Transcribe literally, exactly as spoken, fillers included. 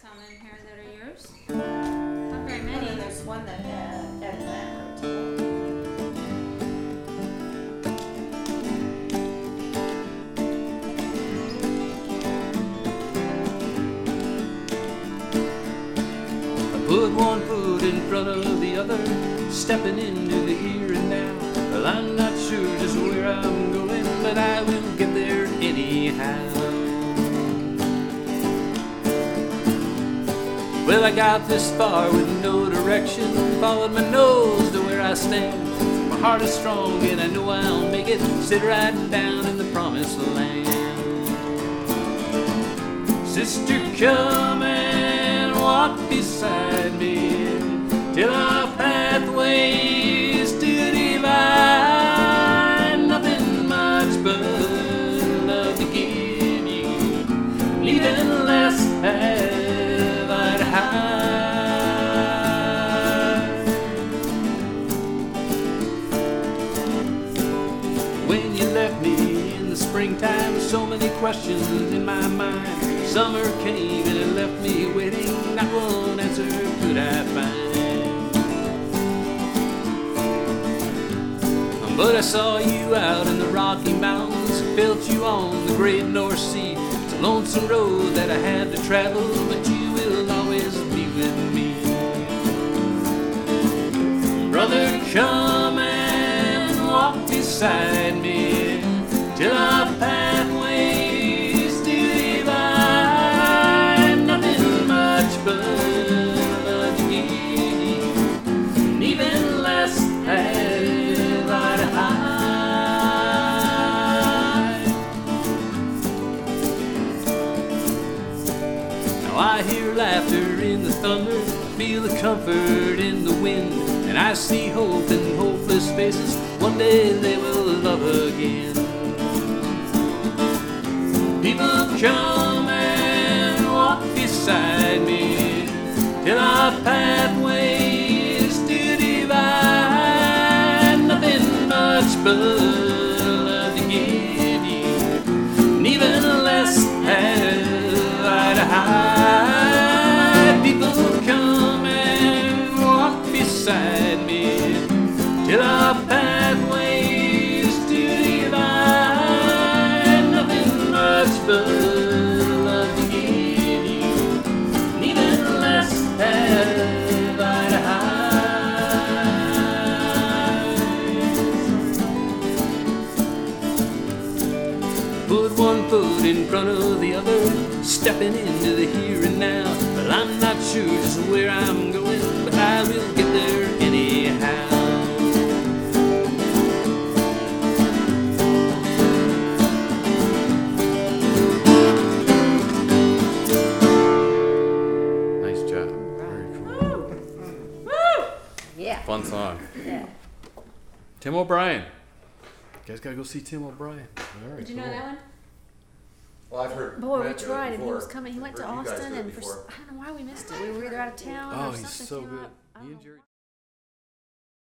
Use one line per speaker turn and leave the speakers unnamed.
some in here that are yours. Not very many.
And there's one that uh, Ed Lambert too.
Put one foot in front of the other, stepping into the here and now. Well, I'm not sure just where I'm going, but I will get there anyhow. Well, I got this far with no direction, followed my nose to where I stand. My heart is strong and I know I'll make it, sit right down in the promised land. Sister, come and walk beside me till our pathways to divide. Nothing much but love to give you, even less have I to hide. When you left me in the springtime, so many questions in my mind. Summer came and it left me waiting, not one answer could I find. But I saw you out in the Rocky Mountains, felt you on the great North Sea. It's a lonesome road that I had to travel, but you will always be with me. Brother, come and walk beside me till our pathways do divide. Nothing much but love to give you, and even less have I to hide. Now I hear laughter in the thunder, feel the comfort in the wind, and I see hope in hopeless faces. One day they will love again. People, come and walk beside me till our pathways do divide. Nothing much but love to give you, and even less have I to hide. People, come and walk beside me till our pathways do divide. Nothing much but love to give you, and even less have I to hide. Put one foot in front of the other, stepping into the here and now. Well, I'm not sure just where I'm going, but I will get there anyhow. Nice job. Very cool.
Yeah.
Fun song.
Yeah.
Tim O'Brien. You guys gotta go see Tim O'Brien.
All right,
Did you know
cool.
that one?
Well, I've heard.
Boy, we
Matt do it
tried, and he
before.
was coming. He went to
Heard you guys
Austin,
do it
and for,
before.
s- I don't know why we missed it. We were either out of town
Oh,
or
he's
something
so
came
good.
up. I
He
don't
and
know.
Jerry